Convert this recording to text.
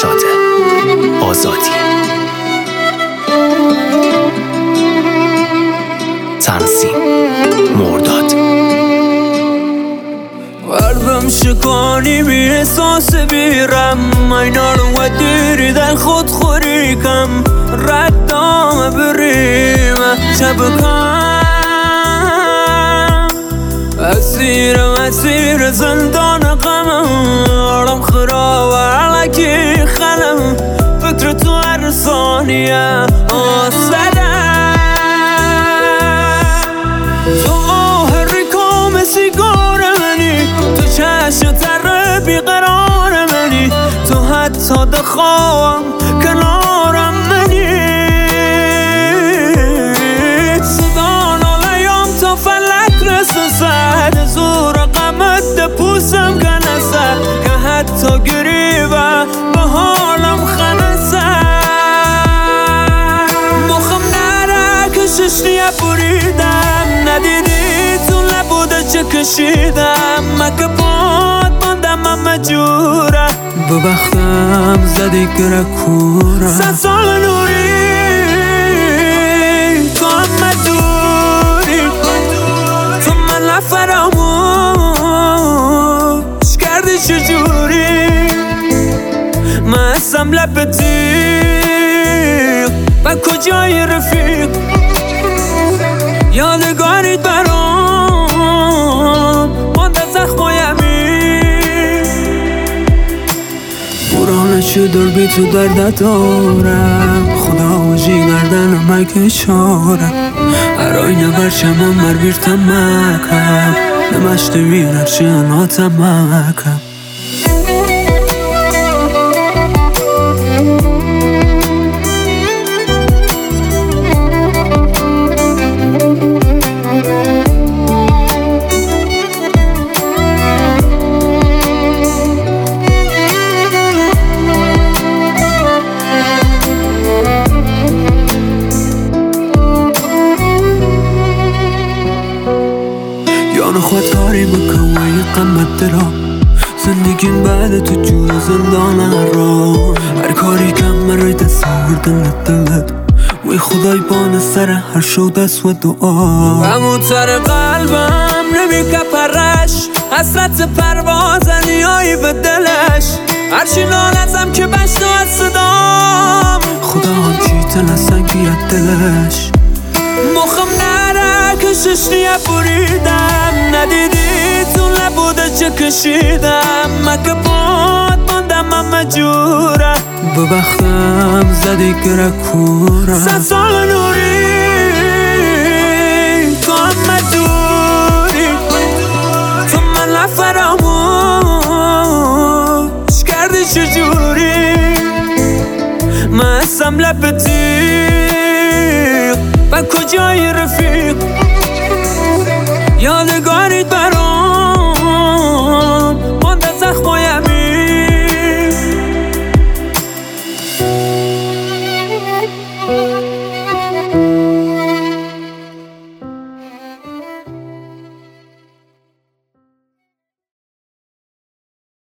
نشاطه. آزادی. تنظیم مرداد. قلبم شکانی بی احساس بیرم، اینا رو ودیری در خود خوریکم، ردام بریم چبکم، اسیر زندان غمم، آرام خراب علکی خلم، فکر تو هر ثانیه آسدم، تو آهری کام سیگار منی، تو چشم تر بیقرار منی، تو حتی دخوام کنارم منی، صدا نالیام تا فلک رسه سد، زور قمت ده پوسم کنسه، که حتی گریبه به حالم خنسه، مخم نره کششنیه بریدم، ندیدی تو نبوده چه کشیدم، مکه باد ماندم همه جوره، به بختم زدی گره کوره، 100 سال نوری تو همه دوری، تو من فراموش کردی چجوری، من هستم لب تیغ و کجای رفیق، یادگاریت برام مانده زخمایمی، قرآن چه در بی تو درد دارم، خدا و جیگردن مگه شارم، هرای نبرچم مر بیرتم مکم، نمشت ویرر چه ناتم مکم. خود کاری بکن و یه قمت درام، زندگیم بعد تو جور زندان را، هر کاری کم مرای دست آوردن دلت، وی خدای بان سر هر شو دست و دعا، همون سر قلبم نمی کپرش، حسرت پرواز نیایی به دلش، هرچی نالزم که بشنو از صدام، خدا هم چی تلسن بیاد دلش، مخم نره کششنیه بریدم، ندیدی تو نبوده چه کشیدم، مکه باد ماندم همه جوره، به بختم زدی گره کوره، 100 سال نوری تو همه دوری، تو من فراموش کردی چجوری، من هستم لب تیغ و کجای رفیق، یادگاریت برام